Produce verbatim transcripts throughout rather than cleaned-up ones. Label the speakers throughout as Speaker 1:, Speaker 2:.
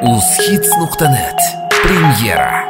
Speaker 1: uzhits nuqta net Premyera.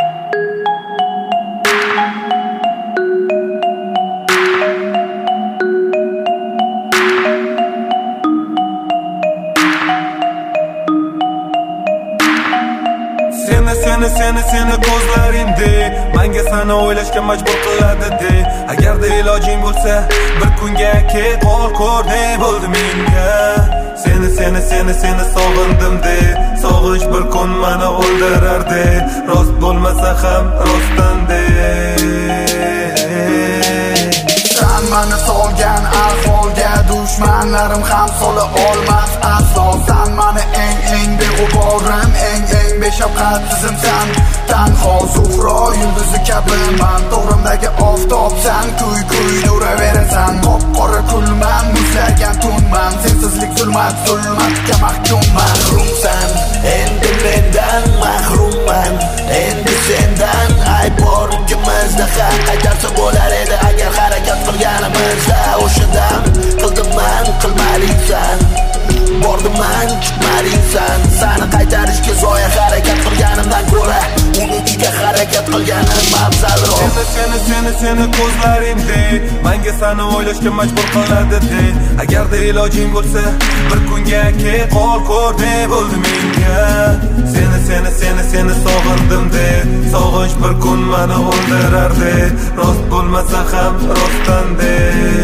Speaker 2: Seni seni seni seni ko'zlaringdek menga seni o'ylashga majbur qiladi de. Agarda ilojing bo'lsa bir kunga ket qol ko'r ne bo'ldi menga. Seni seni seni seni sog'indim de. Sog'ish bir kun meni o'ldirar de. Rost bo'lmasa ham rostdan de.
Speaker 3: Sen meni solgan ahvolga dushmanlarim ham sola olmas aslo. Sen meni eng eng beg'uborim, eng eng beshafqatsizim sen. Tanho Zuhro yulduzi kabiman, to'g'rimdagi oftob sen. Kuy kuy yuraverasan, qop-qora kulman, muzlagan tunman. Sensizlik zulmat, zulmatga mahkumman.
Speaker 4: Mahrumsan, endi mendan mahrumman. Endi sendan ayb bor ikimizda ham qaytarsa bo'lar edi agar harakat qilganimizda. O'shadan qildim man, qilmadingsan. Bordim man, chiqmadingsan. Seni qaytarishga zoya harakat qilganimdan ko'ra unutishiga harakat qilganim afzalroq.
Speaker 2: Seni seni seni seni ko'zlaringdek menga seni o'ylashga majbur qiladi de. Agarda ilojing bo'lsa bir kunga ket qol ko'r ne bo'ldi menga. Seni seni seni seni sog'indim de. Sog'ish bir kun meni o'ldirar de. Rost bo'lmasa ham rostdan de.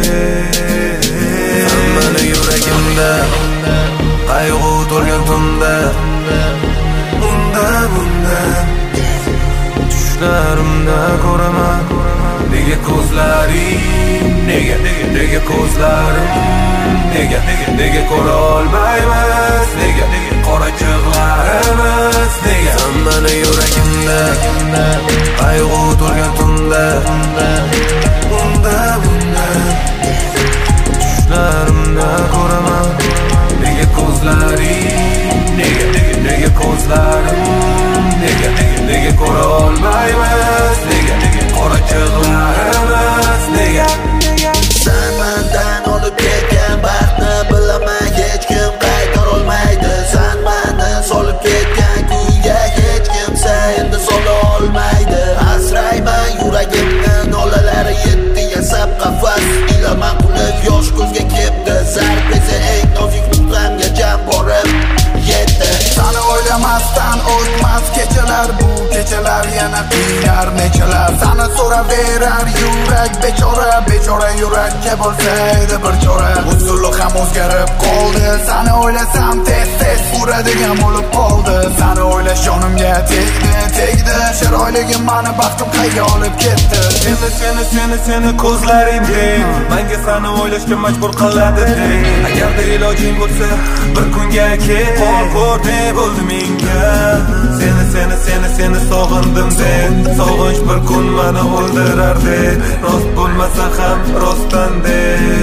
Speaker 2: Sen meni yuragimda qayg'u to'lgan tunda, unda bunda tushlarimda ko'raman. Nega ko'zlaring, nega nega nega ko'zlarim, nega nega nega ko'ra olmaymiz, nega nega qora chig'larimiz, nega sen meni yuragimda qayg'u to'lgan tunda, unda bunda tushlarimda ko'raman. Nega ko'zlaring, nega nega nega ko'zlarim, nega nega nega ko'ra olmaymiz, nega nega qora chig'larimiz, nega
Speaker 4: Sen mendan olib ketgan baxtni bilaman hech kim qaytara olmaydi. Sen meni solib ketgan kuyga hech kimsa endi sola olmaydi. Asrayman yuragimni nolalari yetdi yasab qafas. Ilaman qulib yosh ko'zga kepti. Zarb esa eng nozik nuqtamga jam borib yetdi.
Speaker 3: Seni o'ylamasdan o'tmas kechalar, bu kechalar yana qiynar nechalar. Seni so'raverar yurak bechora, bechora yurakka bo'lsa edi bir chora. Usuli ham o'zgarib qoldi. Seni o'ylasam tez tez uradigan bo'lib qoldi. Seni o'ylash jonimga tegdi, tegdi. Chiroyligim meni baxtim qayga olib ketdi.
Speaker 2: Seni seni seni seni ko'zlaringdek menga seni o'ylashga majbur qiladi de. Agarda ilojing bo'lsa bir kunga ket qol ko'r ne bo'ldi menga. Seni seni seni seni sog'indim de. Sog'ish bir kun meni o'ldirar de. Rost bo'lmasa ham rostdan de.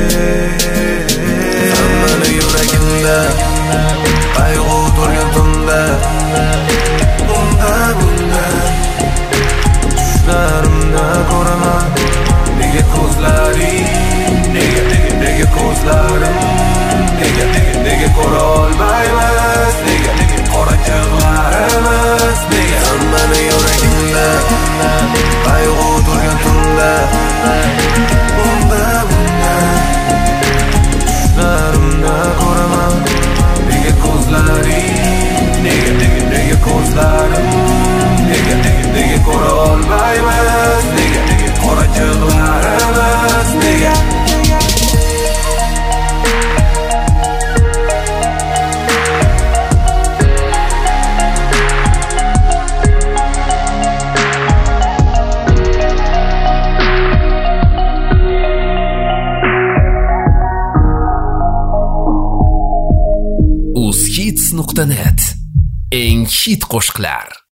Speaker 2: Sen meni yuragimda qayg'u to'lgan tunda, unda bunda tushlarimda ko'raman. Nega ko'zlaring, nega nega nega ko'zlarim, nega nega nega ko'ra olmaymiz, nega nega qora chig'larimiz, nega sen meni yuragimda qayg'u to'lgan tunda, unda bunda tushlarimda ko'raman. Nega ko'zlaring, nega nega nega ko'zlarim, nega nega nega ko'ra olmaymiz, nega nega qora chig'larimiz, nega
Speaker 1: uzhits nuqta net eng hit qo'shiqlar.